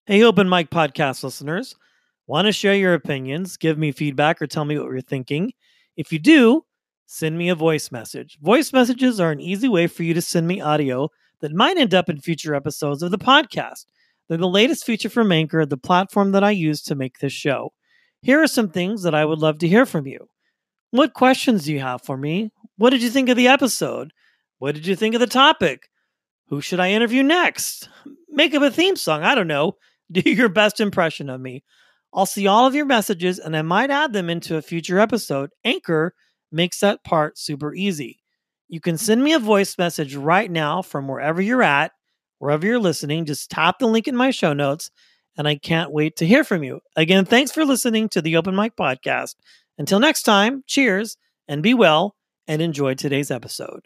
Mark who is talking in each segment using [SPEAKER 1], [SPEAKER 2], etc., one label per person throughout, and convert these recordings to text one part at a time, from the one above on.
[SPEAKER 1] Hey, Open Mic Podcast listeners. Want to share your opinions, give me feedback, or tell me what you're thinking? If you do, send me a voice message. Voice messages are an easy way for you to send me audio that might end up in future episodes of the podcast. They're the latest feature from Anchor, the platform that I use to make this show. Here are some things that I would love to hear from you. What questions do you have for me? What did you think of the episode? What did you think of the topic? Who should I interview next? Make up a theme song. I don't know. Do your best impression of me. I'll see all of your messages and I might add them into a future episode. Anchor makes that part super easy. You can send me a voice message right now from wherever you're at, wherever you're listening. Just tap the link in my show notes and I can't wait to hear from you. Again, thanks for listening to the Open Mic Podcast. Until next time, cheers and be well and enjoy today's episode.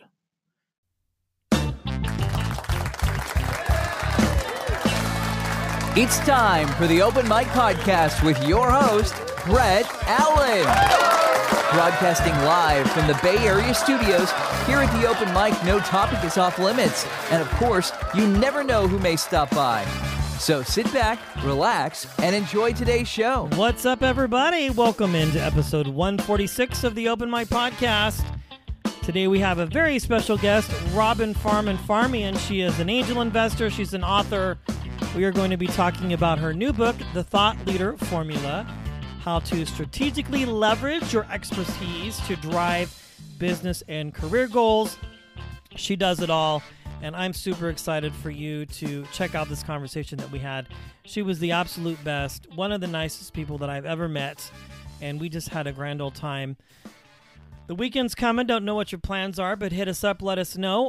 [SPEAKER 2] It's time for the Open Mic Podcast with your host, Brett Allen. Broadcasting live from the Bay Area studios, here at the Open Mic, no topic is off limits. And of course, you never know who may stop by. So sit back, relax, and enjoy today's show.
[SPEAKER 1] What's up, everybody? Welcome into episode 146 of the Open Mic Podcast. Today we have a very special guest, Robin Farman-Farmian. She is an angel investor. She's an author. We are going to be talking about her new book, The Thought Leader Formula, how to strategically leverage your expertise to drive business and career goals. She does it all, and I'm super excited for you to check out this conversation that we had. She was the absolute best, one of the nicest people that I've ever met, and we just had a grand old time. The weekend's coming. Don't know what your plans are, but hit us up. Let us know.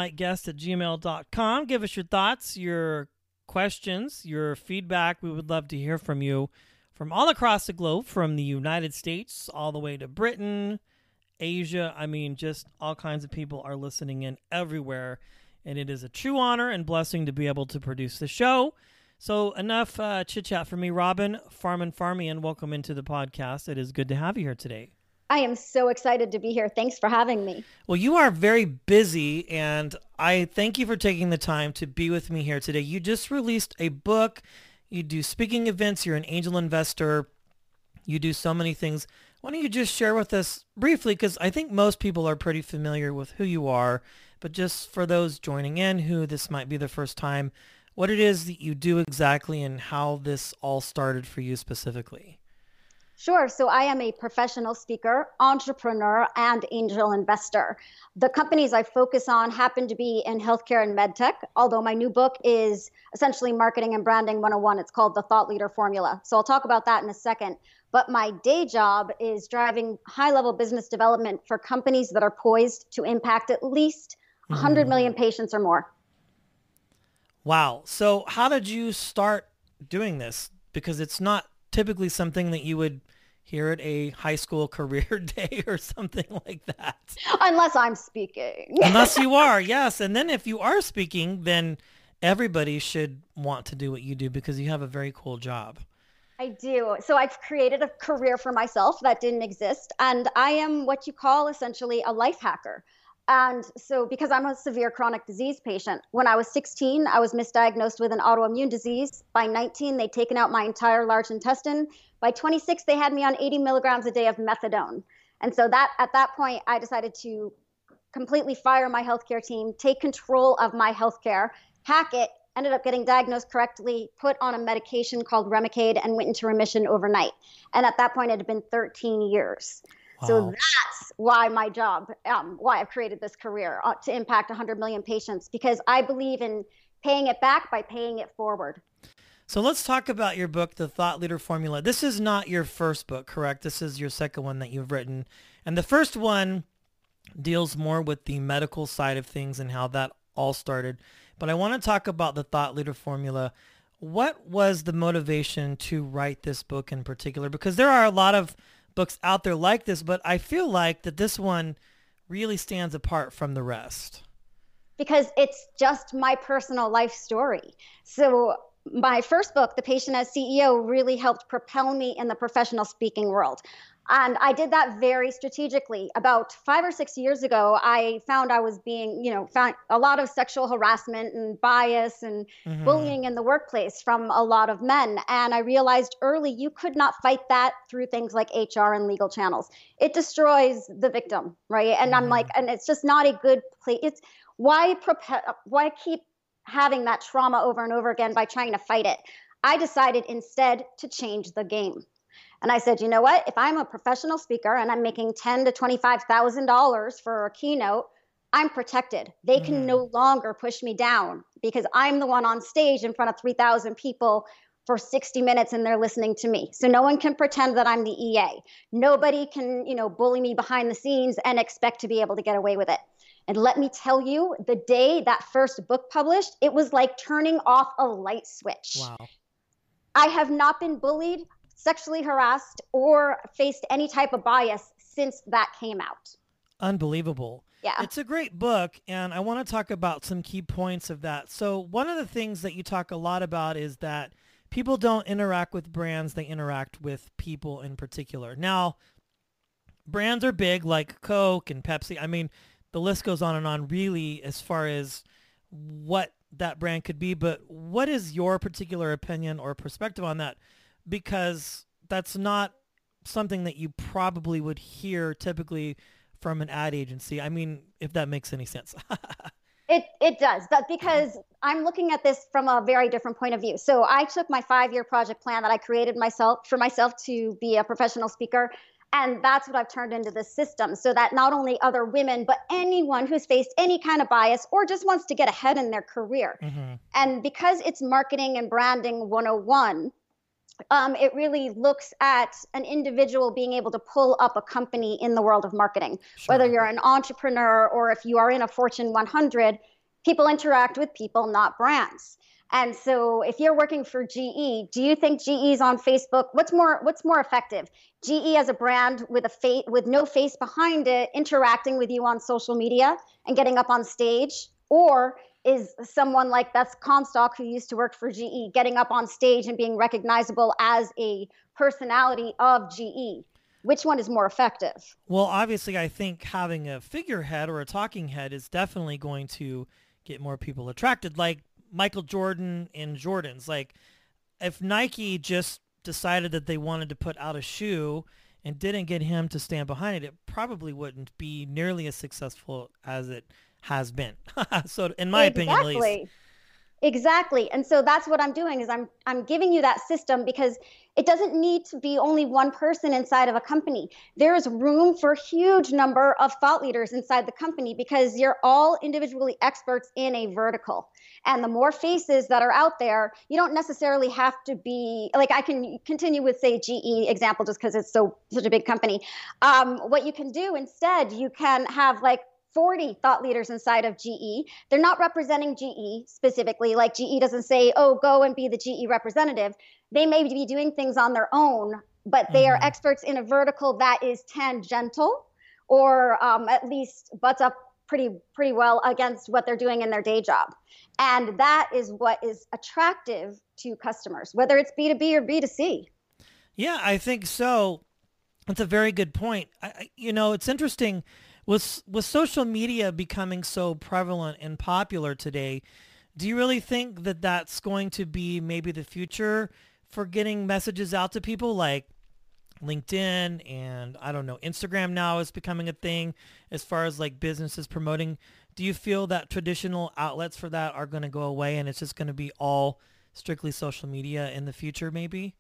[SPEAKER 1] openmicguest@gmail.com. Give us your thoughts, your questions, your feedback. We would love to hear from you from all across the globe, from the United States all the way to Britain, Asia. I mean, just all kinds of people are listening in everywhere, and it is a true honor and blessing to be able to produce the show. So enough chit-chat for me. Robin Farman-Farmian, welcome into the podcast. It is good to have you here today.
[SPEAKER 3] I am so excited to be here. Thanks for having me.
[SPEAKER 1] Well, you are very busy, and I thank you for taking the time to be with me here today. You just released a book. You do speaking events. You're an angel investor. You do so many things. Why don't you just share with us briefly, because I think most people are pretty familiar with who you are, but just for those joining in who this might be the first time, what it is that you do exactly and how this all started for you specifically.
[SPEAKER 3] Sure. So I am a professional speaker, entrepreneur, and angel investor. The companies I focus on happen to be in healthcare and medtech, although my new book is essentially marketing and branding 101. It's called The Thought Leader Formula. So I'll talk about that in a second. But my day job is driving high-level business development for companies that are poised to impact at least 100 million patients or more.
[SPEAKER 1] Wow. So how did you start doing this? Because it's not typically something that you would hear at a high school career day or something like that.
[SPEAKER 3] Unless I'm speaking.
[SPEAKER 1] Unless you are, yes. And then if you are speaking, then everybody should want to do what you do because you have a very cool job.
[SPEAKER 3] I do. So I've created a career for myself that didn't exist. And I am what you call essentially a life hacker. And so because I'm a severe chronic disease patient, when I was 16, I was misdiagnosed with an autoimmune disease. By 19, they'd taken out my entire large intestine. By 26, they had me on 80 milligrams a day of methadone. And so at that point, I decided to completely fire my healthcare team, take control of my healthcare, hack it, ended up getting diagnosed correctly, put on a medication called Remicade, and went into remission overnight. And at that point, it had been 13 years. Wow. So that's why my job, why I've created this career to impact 100 million patients, because I believe in paying it back by paying it forward.
[SPEAKER 1] So let's talk about your book, The Thought Leader Formula. This is not your first book, correct? This is your second one that you've written. And the first one deals more with the medical side of things and how that all started. But I want to talk about The Thought Leader Formula. What was the motivation to write this book in particular? Because there are a lot of books out there like this, but I feel like that this one really stands apart from the rest.
[SPEAKER 3] Because it's just my personal life story. So my first book, The Patient as CEO, really helped propel me in the professional speaking world. And I did that very strategically. About 5 or 6 years ago, I found I was being, found a lot of sexual harassment and bias and bullying in the workplace from a lot of men. And I realized early you could not fight that through things like HR and legal channels. It destroys the victim, right? And I'm like, and it's just not a good place. It's why keep having that trauma over and over again by trying to fight it? I decided instead to change the game. And I said, you know what? If I'm a professional speaker and I'm making $10,000 to $25,000 for a keynote, I'm protected. They can no longer push me down because I'm the one on stage in front of 3,000 people for 60 minutes and they're listening to me. So no one can pretend that I'm the EA. Nobody can, bully me behind the scenes and expect to be able to get away with it. And let me tell you, the day that first book published, it was like turning off a light switch.
[SPEAKER 1] Wow.
[SPEAKER 3] I have not been bullied, sexually harassed, or faced any type of bias since that came out.
[SPEAKER 1] Unbelievable.
[SPEAKER 3] Yeah.
[SPEAKER 1] It's a great book, and I want to talk about some key points of that. So one of the things that you talk a lot about is that people don't interact with brands, they interact with people in particular. Now, brands are big like Coke and Pepsi. I mean, the list goes on and on really as far as what that brand could be, but what is your particular opinion or perspective on that? Because that's not something that you probably would hear typically from an ad agency. I mean, if that makes any sense.
[SPEAKER 3] It does, but because I'm looking at this from a very different point of view. So I took my 5-year project plan that I created for myself to be a professional speaker. And that's what I've turned into this system so that not only other women, but anyone who's faced any kind of bias or just wants to get ahead in their career. And because it's marketing and branding 101, it really looks at an individual being able to pull up a company in the world of marketing. Sure. Whether you're an entrepreneur or if you are in a Fortune 100, people interact with people, not brands. And so if you're working for GE, do you think GE's on Facebook? What's more effective? GE as a brand with with no face behind it, interacting with you on social media and getting up on stage? Or is someone like Beth Comstock, who used to work for GE, getting up on stage and being recognizable as a personality of GE? Which one is more effective?
[SPEAKER 1] Well, obviously, I think having a figurehead or a talking head is definitely going to get more people attracted. Like Michael Jordan and Jordans. Like if Nike just decided that they wanted to put out a shoe and didn't get him to stand behind it, it probably wouldn't be nearly as successful as it has been. So in my opinion, at least.
[SPEAKER 3] Exactly. And so that's what I'm doing is I'm giving you that system because it doesn't need to be only one person inside of a company. There is room for a huge number of thought leaders inside the company because you're all individually experts in a vertical. And the more faces that are out there, you don't necessarily have to be, like I can continue with, say, GE example just because it's such a big company. What you can do instead, you can have like 40 thought leaders inside of GE. They're not representing GE specifically. Like GE doesn't say, oh, go and be the GE representative. They may be doing things on their own, but they are experts in a vertical that is tangential or at least butts up pretty well against what they're doing in their day job. And that is what is attractive to customers, whether it's B2B or B2C.
[SPEAKER 1] Yeah, I think so. That's a very good point. It's interesting. With social media becoming so prevalent and popular today, do you really think that that's going to be maybe the future for getting messages out to people, like LinkedIn and, I don't know, Instagram now is becoming a thing as far as like businesses promoting? Do you feel that traditional outlets for that are going to go away and it's just going to be all strictly social media in the future maybe?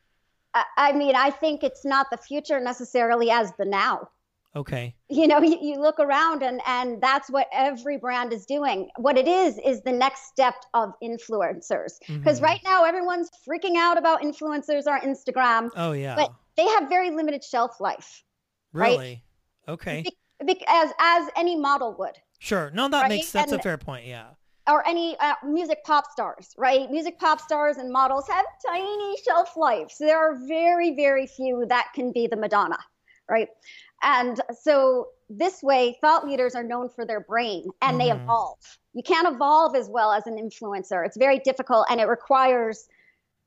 [SPEAKER 3] I mean, I think it's not the future necessarily as the now.
[SPEAKER 1] Okay.
[SPEAKER 3] You look around and that's what every brand is doing. What it is the next step of influencers. Because right now everyone's freaking out about influencers on Instagram.
[SPEAKER 1] Oh, yeah.
[SPEAKER 3] But they have very limited shelf life.
[SPEAKER 1] Really? Right? Okay.
[SPEAKER 3] As any model would.
[SPEAKER 1] Sure. No, that makes sense. That's a fair point. Yeah.
[SPEAKER 3] Or any music pop stars, right? Music pop stars and models have tiny shelf lives. There are very, very few that can be the Madonna, right? And so this way, thought leaders are known for their brain and they evolve. You can't evolve as well as an influencer. It's very difficult and it requires,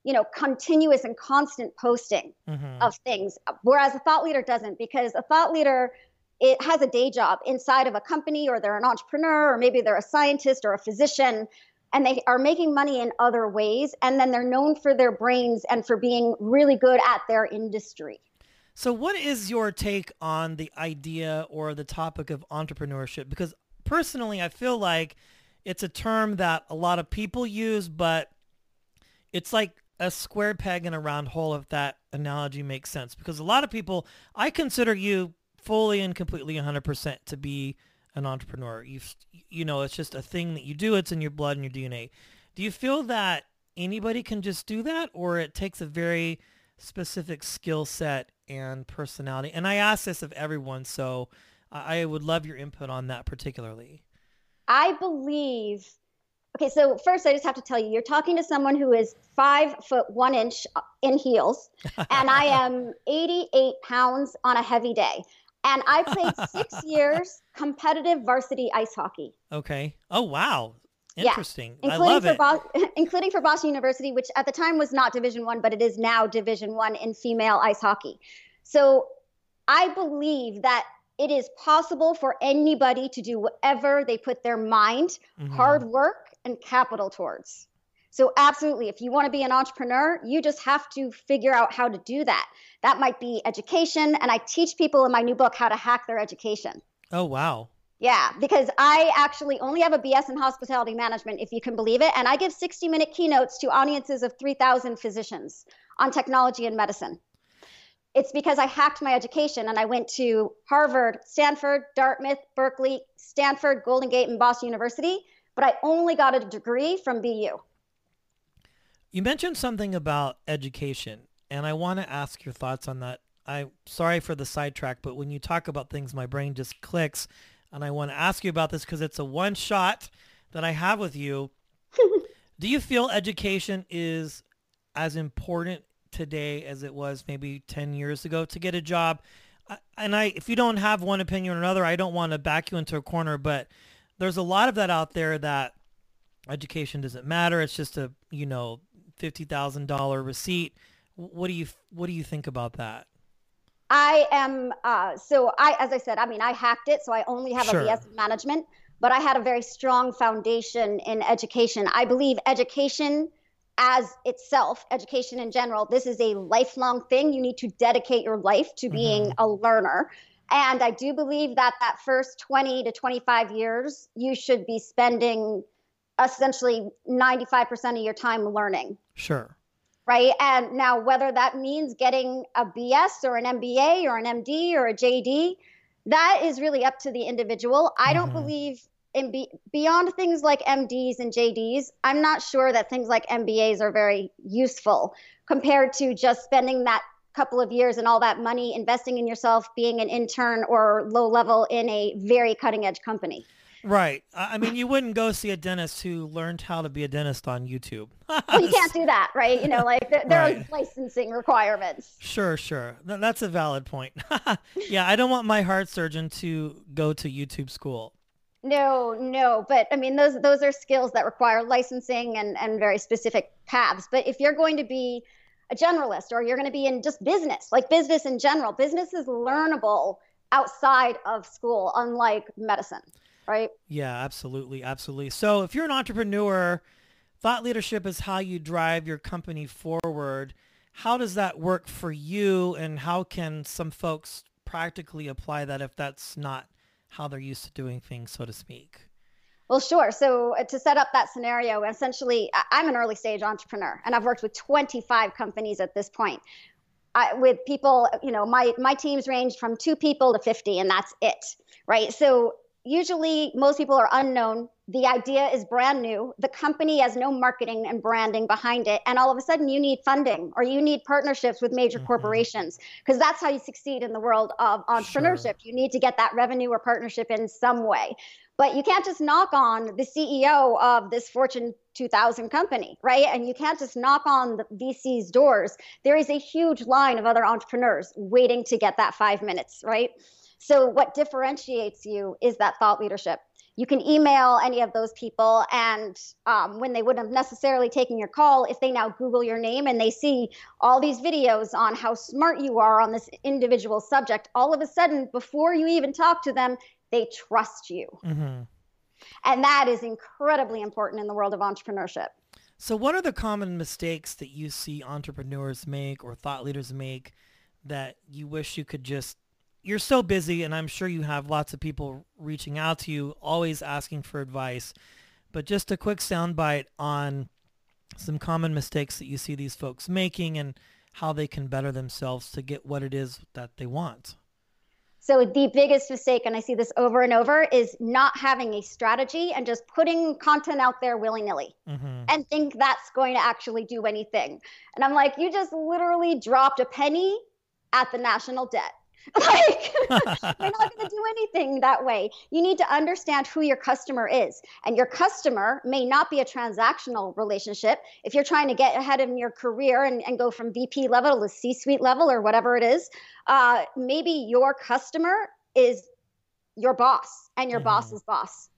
[SPEAKER 3] continuous and constant posting of things, whereas a thought leader doesn't, because a thought leader, it has a day job inside of a company, or they're an entrepreneur, or maybe they're a scientist or a physician, and they are making money in other ways. And then they're known for their brains and for being really good at their industry.
[SPEAKER 1] So what is your take on the idea or the topic of entrepreneurship? Because personally, I feel like it's a term that a lot of people use, but it's like a square peg in a round hole, if that analogy makes sense. Because a lot of people, I consider you fully and completely 100% to be an entrepreneur. It's just a thing that you do. It's in your blood and your DNA. Do you feel that anybody can just do that, or it takes a very specific skill set and personality? And I ask this of everyone, so I would love your input on that particularly.
[SPEAKER 3] I believe, okay, so first I just have to tell you, you're talking to someone who is 5'1" in heels, and I am 88 pounds on a heavy day. And I played 6 years competitive varsity ice hockey.
[SPEAKER 1] Okay. Oh, wow. Interesting.
[SPEAKER 3] Yeah.
[SPEAKER 1] I love it.
[SPEAKER 3] Including for Boston University, which at the time was not Division I, but it is now Division I in female ice hockey. So I believe that it is possible for anybody to do whatever they put their mind, hard work, and capital towards. So absolutely, if you want to be an entrepreneur, you just have to figure out how to do that. That might be education, and I teach people in my new book how to hack their education.
[SPEAKER 1] Oh, wow.
[SPEAKER 3] Yeah, because I actually only have a BS in hospitality management, if you can believe it, and I give 60-minute keynotes to audiences of 3,000 physicians on technology and medicine. It's because I hacked my education, and I went to Harvard, Stanford, Dartmouth, Berkeley, Stanford, Golden Gate, and Boston University, but I only got a degree from BU.
[SPEAKER 1] You mentioned something about education, and I want to ask your thoughts on that. I'm sorry for the sidetrack, but when you talk about things, my brain just clicks, and I want to ask you about this because it's a one shot that I have with you. Do you feel education is as important today as it was maybe 10 years ago to get a job? And if you don't have one opinion or another, I don't want to back you into a corner, but there's a lot of that out there that education doesn't matter. It's just a, $50,000 receipt. What do you think about that?
[SPEAKER 3] I am, as I said, I hacked it, so I only have a BS in management, but I had a very strong foundation in education. I believe education as itself, education in general, this is a lifelong thing. You need to dedicate your life to being a learner. And I do believe that first 20 to 25 years, you should be spending essentially 95% of your time learning.
[SPEAKER 1] Sure.
[SPEAKER 3] Right. And now whether that means getting a BS or an MBA or an MD or a JD, that is really up to the individual. I don't believe in beyond things like MDs and JDs. I'm not sure that things like MBAs are very useful compared to just spending that couple of years and all that money investing in yourself, being an intern or low level in a very cutting edge company.
[SPEAKER 1] Right. I mean, you wouldn't go see a dentist who learned how to be a dentist on YouTube.
[SPEAKER 3] Well, you can't do that, right? There are licensing requirements.
[SPEAKER 1] Sure. That's a valid point. Yeah, I don't want my heart surgeon to go to YouTube school.
[SPEAKER 3] No. But I mean, those are skills that require licensing and very specific paths. But if you're going to be a generalist or you're going to be in just business, like business in general, business is learnable outside of school, unlike medicine. Right?
[SPEAKER 1] Yeah, absolutely. So if you're an entrepreneur, thought leadership is how you drive your company forward. How does that work for you, and how can some folks practically apply that if that's not how they're used to doing things, so to speak?
[SPEAKER 3] Well, sure. So to set up that scenario, essentially, I'm an early stage entrepreneur, and I've worked with 25 companies at this point. With people, my teams range from 2 people to 50, and that's it. Right? So usually most people are unknown. The idea is brand new. The company has no marketing and branding behind it. And all of a sudden you need funding or you need partnerships with major corporations, because that's how you succeed in the world of entrepreneurship. Sure. You need to get that revenue or partnership in some way. But you can't just knock on the CEO of this Fortune 2000 company, right? And you can't just knock on the VC's doors. There is a huge line of other entrepreneurs waiting to get that 5 minutes, right? So what differentiates you is that thought leadership. You can email any of those people, and when they wouldn't have necessarily taken your call, if they now Google your name and they see all these videos on how smart you are on this individual subject, all of a sudden, before you even talk to them, they trust you.
[SPEAKER 1] Mm-hmm.
[SPEAKER 3] And that is incredibly important in the world of entrepreneurship.
[SPEAKER 1] So what are the common mistakes that you see entrepreneurs make or thought leaders make that you wish you could just, you're so busy, and I'm sure you have lots of people reaching out to you, always asking for advice, but just a quick soundbite on some common mistakes that you see these folks making and how they can better themselves to get what it is that they want.
[SPEAKER 3] So the biggest mistake, and I see this over and over, is not having a strategy and just putting content out there willy-nilly and think that's going to actually do anything. And I'm like, you just literally dropped a penny at the national debt. Like, you're not going to do anything that way. You need to understand who your customer is. And your customer may not be a transactional relationship. If you're trying to get ahead in your career and go from VP level to C-suite level or whatever it is, maybe your customer is your boss and your boss's boss.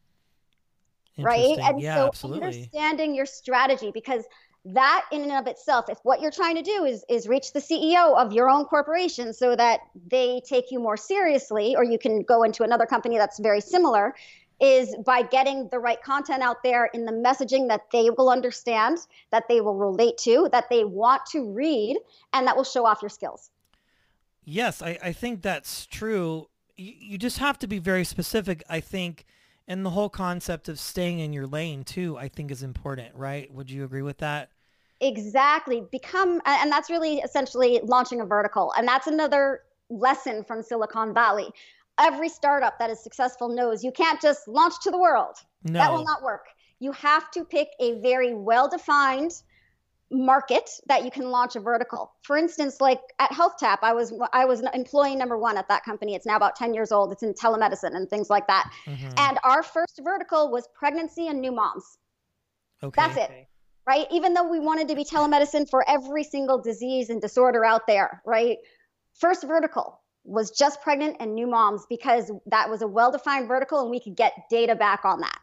[SPEAKER 3] Right? And
[SPEAKER 1] yeah,
[SPEAKER 3] so
[SPEAKER 1] absolutely.
[SPEAKER 3] Understanding your strategy, because that in and of itself, if what you're trying to do is reach the CEO of your own corporation so that they take you more seriously, or you can go into another company that's very similar, is by getting the right content out there in the messaging that they will understand, that they will relate to, that they want to read, and that will show off your skills.
[SPEAKER 1] Yes, I think that's true. You just have to be very specific, I think, and the whole concept of staying in your lane too, I think is important, right? Would you agree with that?
[SPEAKER 3] Exactly. And that's really essentially launching a vertical. And that's another lesson from Silicon Valley. Every startup that is successful knows you can't just launch to the world.
[SPEAKER 1] No.
[SPEAKER 3] That will not work. You have to pick a very well-defined market that you can launch a vertical. For instance, like at HealthTap, I was employee number 1 at that company. It's now about 10 years old. It's in telemedicine and things like that. And our first vertical was pregnancy and new moms.
[SPEAKER 1] Okay.
[SPEAKER 3] That's it. Right? Even though we wanted to be telemedicine for every single disease and disorder out there, right? First vertical was just pregnant and new moms, because that was a well-defined vertical and we could get data back on that.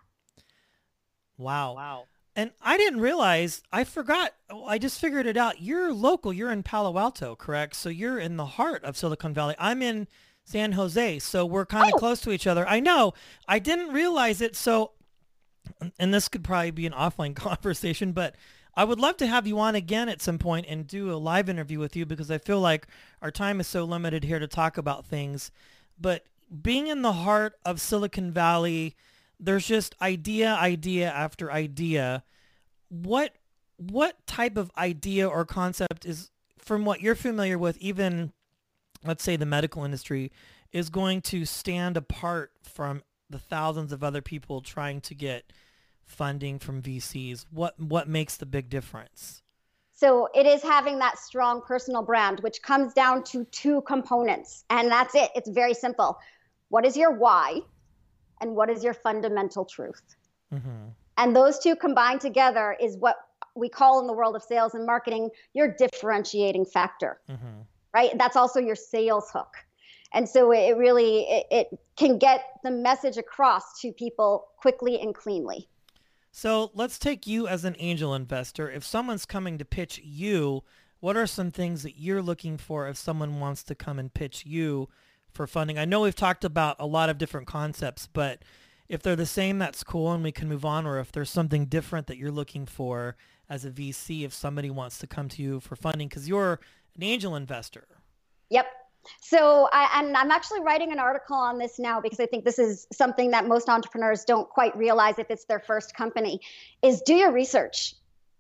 [SPEAKER 1] Wow. And I didn't realize, I forgot, I just figured it out. You're local, you're in Palo Alto, correct? So you're in the heart of Silicon Valley. I'm in San Jose, so we're kind of close to each other. I know, I didn't realize it. So, and this could probably be an offline conversation, but I would love to have you on again at some point and do a live interview with you, because I feel like our time is so limited here to talk about things. But being in the heart of Silicon Valley, there's just idea after idea. What type of idea or concept is, from what you're familiar with, even let's say the medical industry, is going to stand apart from the thousands of other people trying to get funding from VCs? What makes the big difference?
[SPEAKER 3] So it is having that strong personal brand, which comes down to 2 components, and that's it. It's very simple. What is your why? And what is your fundamental truth? And those 2 combined together is what we call in the world of sales and marketing your differentiating factor, right? That's also your sales hook. And so it really, it can get the message across to people quickly and cleanly.
[SPEAKER 1] So let's take you as an angel investor. If someone's coming to pitch you, what are some things that you're looking for if someone wants to come and pitch you for funding? I know we've talked about a lot of different concepts, but if they're the same, that's cool and we can move on. Or if there's something different that you're looking for as a VC, if somebody wants to come to you for funding, because you're an angel investor.
[SPEAKER 3] Yep. So I'm actually writing an article on this now, because I think this is something that most entrepreneurs don't quite realize if it's their first company, is do your research.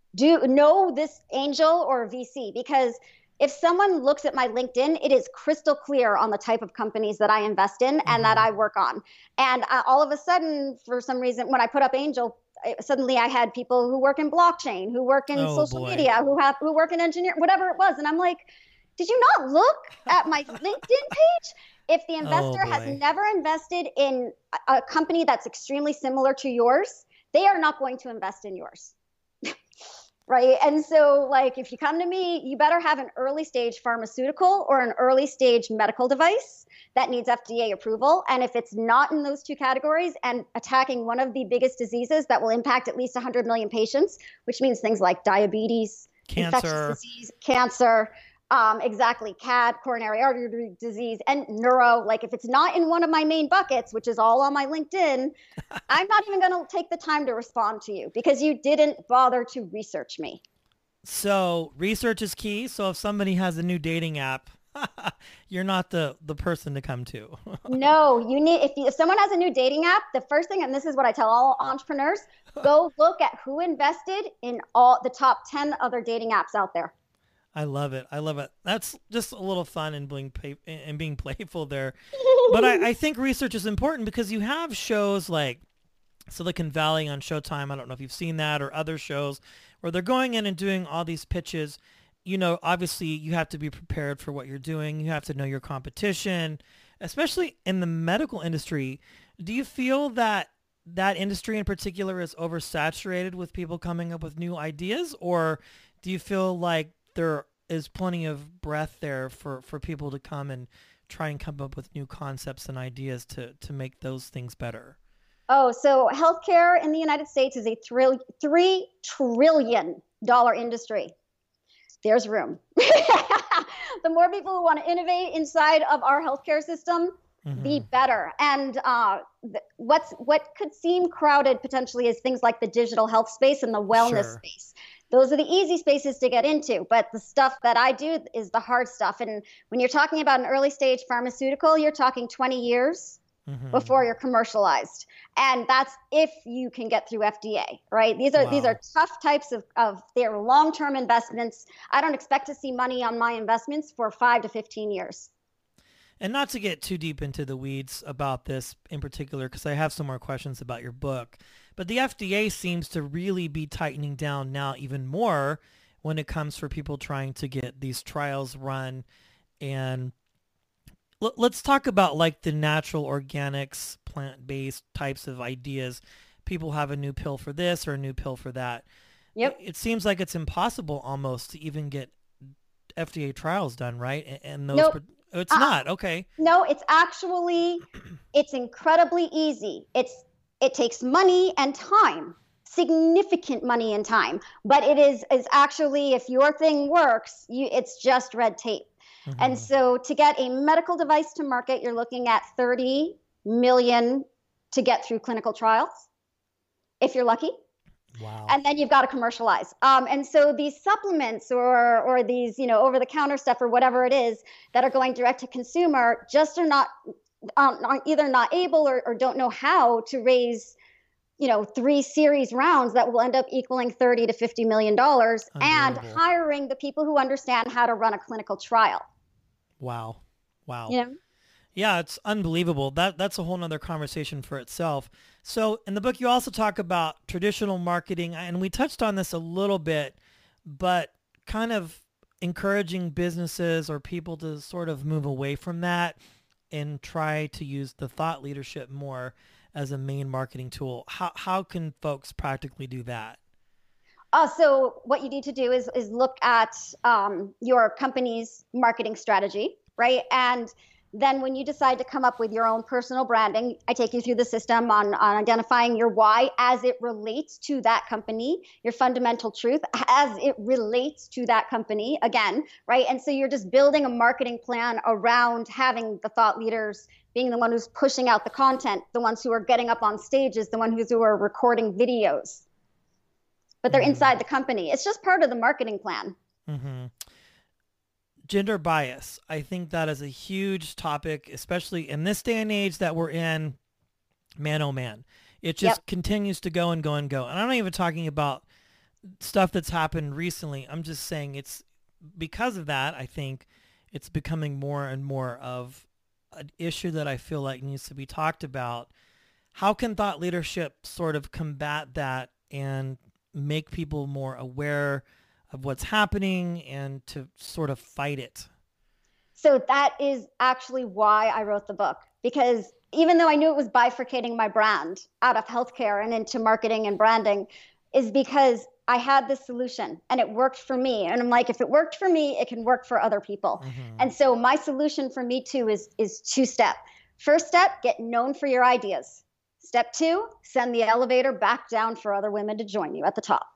[SPEAKER 3] Know this angel or VC, because if someone looks at my LinkedIn, it is crystal clear on the type of companies that I invest in and that I work on. And all of a sudden, for some reason, when I put up angel, suddenly I had people who work in blockchain, who work in social media, who work in engineering, whatever it was. And I'm like, did you not look at my LinkedIn page? If the investor has never invested in a company that's extremely similar to yours, they are not going to invest in yours. right? And so, like, if you come to me, you better have an early stage pharmaceutical or an early stage medical device that needs FDA approval. And if it's not in those two categories and attacking one of the biggest diseases that will impact at least 100 million patients, which means things like diabetes, infectious disease, cancer, exactly, CAD, coronary artery disease, and neuro. Like, if it's not in one of my main buckets, which is all on my LinkedIn, I'm not even going to take the time to respond to you because you didn't bother to research me.
[SPEAKER 1] So research is key. So if somebody has a new dating app, you're not the person to come to.
[SPEAKER 3] No, you need, if someone has a new dating app, the first thing, and this is what I tell all entrepreneurs, go look at who invested in all the top 10 other dating apps out there.
[SPEAKER 1] I love it. I love it. That's just a little fun and being playful there. But I think research is important because you have shows like Silicon Valley on Showtime. I don't know if you've seen that, or other shows where they're going in and doing all these pitches. You know, obviously you have to be prepared for what you're doing. You have to know your competition, especially in the medical industry. Do you feel that that industry in particular is oversaturated with people coming up with new ideas, or do you feel like there is plenty of breadth there for people to come and try and come up with new concepts and ideas to make those things better?
[SPEAKER 3] Oh, so healthcare in the United States is a $3 trillion industry. There's room. The more people who want to innovate inside of our healthcare system, the better. And what could seem crowded potentially is things like the digital health space and the wellness space. Those are the easy spaces to get into, but the stuff that I do is the hard stuff. And when you're talking about an early stage pharmaceutical, you're talking 20 years before you're commercialized. And that's if you can get through FDA, right? These are tough types of their long-term investments. I don't expect to see money on my investments for 5 to 15 years.
[SPEAKER 1] And not to get too deep into the weeds about this in particular, because I have some more questions about your book, but the FDA seems to really be tightening down now even more when it comes for people trying to get these trials run. And let's talk about like the natural organics, plant-based types of ideas. People have a new pill for this or a new pill for that.
[SPEAKER 3] Yep.
[SPEAKER 1] It seems like it's impossible almost to even get FDA trials done, right? And those
[SPEAKER 3] Nope.
[SPEAKER 1] It's not. Okay.
[SPEAKER 3] No, it's actually, it's incredibly easy. It takes money and time, significant money and time, but it is actually, if your thing works, it's just red tape. And so to get a medical device to market, you're looking at 30 million to get through clinical trials, if you're lucky.
[SPEAKER 1] Wow.
[SPEAKER 3] And then you've got to commercialize. And so these supplements or these, over-the-counter stuff or whatever it is that are going direct to consumer just are either not able or don't know how to raise, 3 series rounds that will end up equaling $30 to $50 million and hiring the people who understand how to run a clinical trial.
[SPEAKER 1] Wow.
[SPEAKER 3] Yeah.
[SPEAKER 1] Yeah, it's unbelievable. That's a whole nother conversation for itself. So in the book, you also talk about traditional marketing, and we touched on this a little bit, but kind of encouraging businesses or people to sort of move away from that and try to use the thought leadership more as a main marketing tool. How can folks practically do that?
[SPEAKER 3] So what you need to do is look at your company's marketing strategy, right? And then when you decide to come up with your own personal branding, I take you through the system on identifying your why as it relates to that company, your fundamental truth as it relates to that company again, right? And so you're just building a marketing plan around having the thought leaders being the one who's pushing out the content, the ones who are getting up on stages, the ones who are recording videos. But they're inside the company. It's just part of the marketing plan.
[SPEAKER 1] Gender bias. I think that is a huge topic, especially in this day and age that we're in. Man, oh man. It just continues to go and go and go. And I'm not even talking about stuff that's happened recently. I'm just saying it's because of that, I think it's becoming more and more of an issue that I feel like needs to be talked about. How can thought leadership sort of combat that and make people more aware of what's happening and to sort of fight it?
[SPEAKER 3] So that is actually why I wrote the book, because even though I knew it was bifurcating my brand out of healthcare and into marketing and branding, is because I had this solution and it worked for me. And I'm like, if it worked for me, it can work for other people. And so my solution for Me Too is 2-step. First step, get known for your ideas. Step 2, send the elevator back down for other women to join you at the top.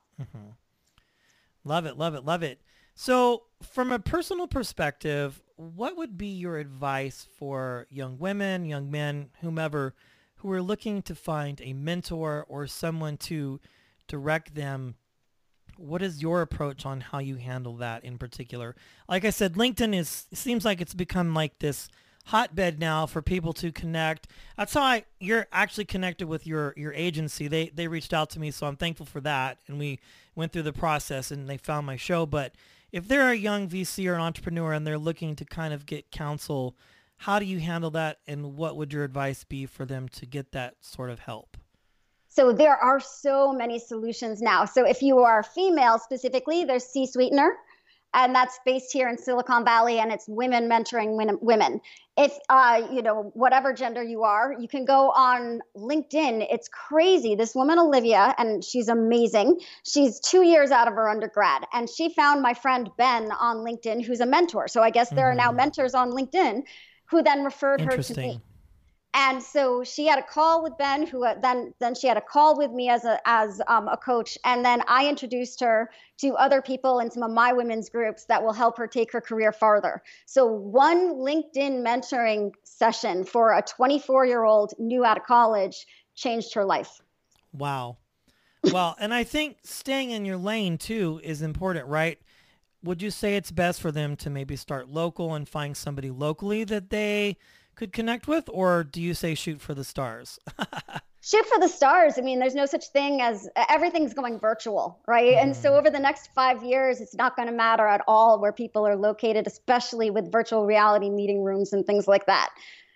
[SPEAKER 1] Love it, love it, love it. So from a personal perspective, what would be your advice for young women, young men, whomever, who are looking to find a mentor or someone to direct them? What is your approach on how you handle that in particular? Like I said, LinkedIn seems like it's become like this hotbed now for people to connect. That's how you're actually connected with your agency. They reached out to me, so I'm thankful for that. And we went through the process and they found my show. But if they're a young VC or an entrepreneur and they're looking to kind of get counsel, how do you handle that? And what would your advice be for them to get that sort of help?
[SPEAKER 3] So there are so many solutions now. So if you are female specifically, there's C-Sweetener, and that's based here in Silicon Valley, and it's women mentoring women. If, whatever gender you are, you can go on LinkedIn. It's crazy. This woman, Olivia, and she's amazing. She's 2 years out of her undergrad, and she found my friend Ben on LinkedIn, who's a mentor. So I guess there are now mentors on LinkedIn who then referred her to me. And so she had a call with Ben, who then she had a call with me as a coach. And then I introduced her to other people in some of my women's groups that will help her take her career farther. So one LinkedIn mentoring session for a 24-year-old new out of college changed her life.
[SPEAKER 1] Wow. Well, and I think staying in your lane too is important, right? Would you say it's best for them to maybe start local and find somebody locally that they could connect with, or do you say shoot for the stars?
[SPEAKER 3] Shoot for the stars. I mean, there's no such thing as everything's going virtual, right? And so over the next 5 years, it's not going to matter at all where people are located, especially with virtual reality meeting rooms and things like that.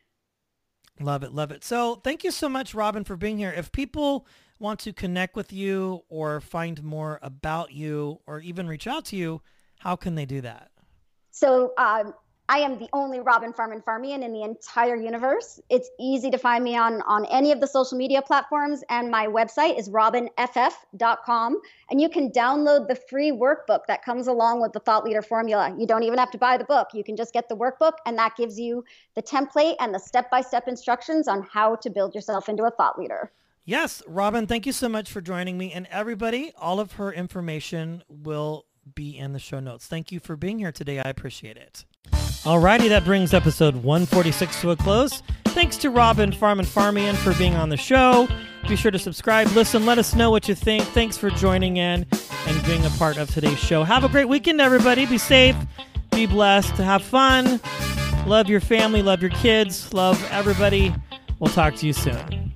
[SPEAKER 1] Love it. Love it. So thank you so much, Robin, for being here. If people want to connect with you or find more about you or even reach out to you, how can they do that? So
[SPEAKER 3] I am the only Robin Farman-Farmian in the entire universe. It's easy to find me on any of the social media platforms, and my website is robinff.com. And you can download the free workbook that comes along with the Thought Leader Formula. You don't even have to buy the book. You can just get the workbook, and that gives you the template and the step-by-step instructions on how to build yourself into a thought leader.
[SPEAKER 1] Yes, Robin, thank you so much for joining me. And everybody, all of her information will be in the show notes. Thank you for being here today. I appreciate it. Alrighty, that brings episode 146 to a close. Thanks to Robin Farman-Farmian for being on the show. Be sure to subscribe, listen, let us know what you think. Thanks for joining in and being a part of today's show. Have a great weekend, everybody. Be safe, be blessed, have fun, love your family, love your kids, love everybody. We'll talk to you soon.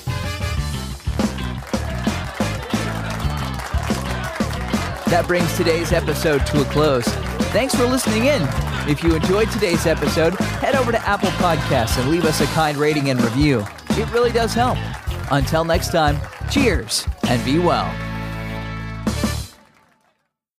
[SPEAKER 2] That brings today's episode to a close. Thanks for listening in. If you enjoyed today's episode, head over to Apple Podcasts and leave us a kind rating and review. It really does help. Until next time, cheers and be well.